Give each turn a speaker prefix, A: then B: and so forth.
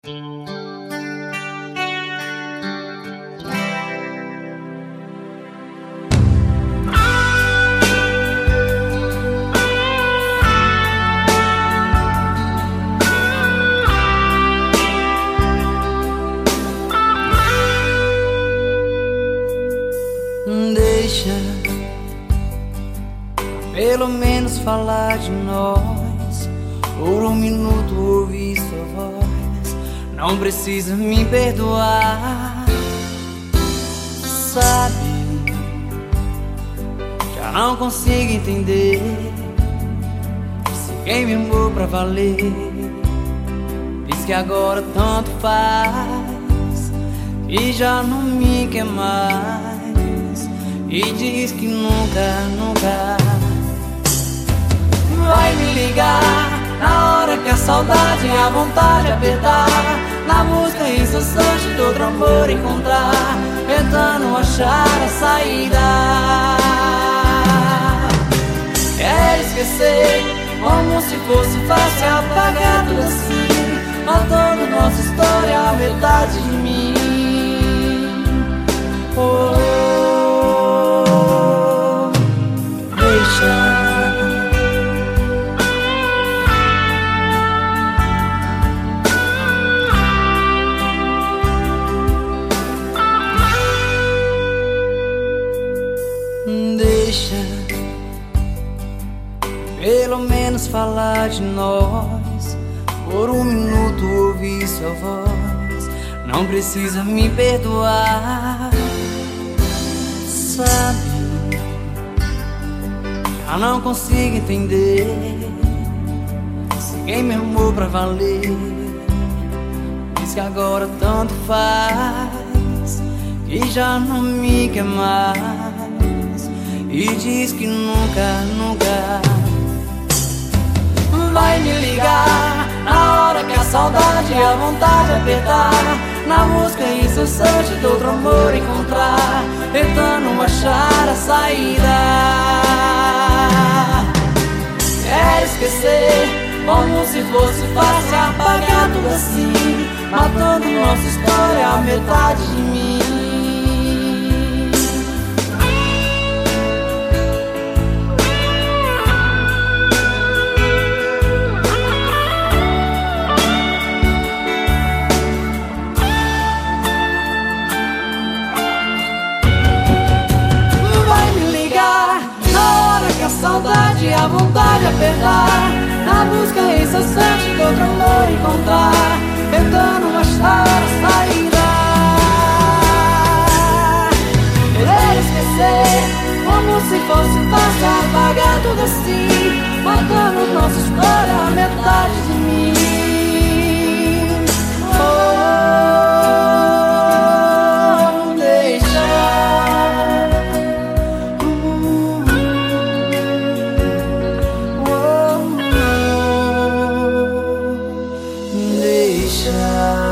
A: Deixa pelo menos falar de nós. Por um minuto ouvir sua voz. Não precisa me perdoar. Sabe, já não consigo entender se quem me amou pra valer diz que agora tanto faz e já não me quer mais, e diz que nunca, nunca vai me ligar na hora que a saudade e a vontade apertar, na busca incessante de outro amor encontrar, tentando achar a saída. Quer esquecer como se fosse fácil apagar tudo assim, matando nossa história a metade de mim. Oh, deixa. Deixa pelo menos falar de nós. Por um minuto ouvir sua voz. Não precisa me perdoar. Sabe, já não consigo entender se quem me amou pra valer diz que agora tanto faz e já não me quer mais, e diz que nunca, nunca vai me ligar na hora que a saudade e a vontade apertar, na busca incessante de outro amor encontrar, tentando achar a saída. Quer esquecer como se fosse fácil apagar tudo assim, matando nossa história a metade de mim. Saudade e a vontade apertar, na busca incessante de outro amor encontrar, tentando achar a saída. Querer esquecer como se fosse fácil apagar tudo assim, matando nossa história a metade de mim. Deixa.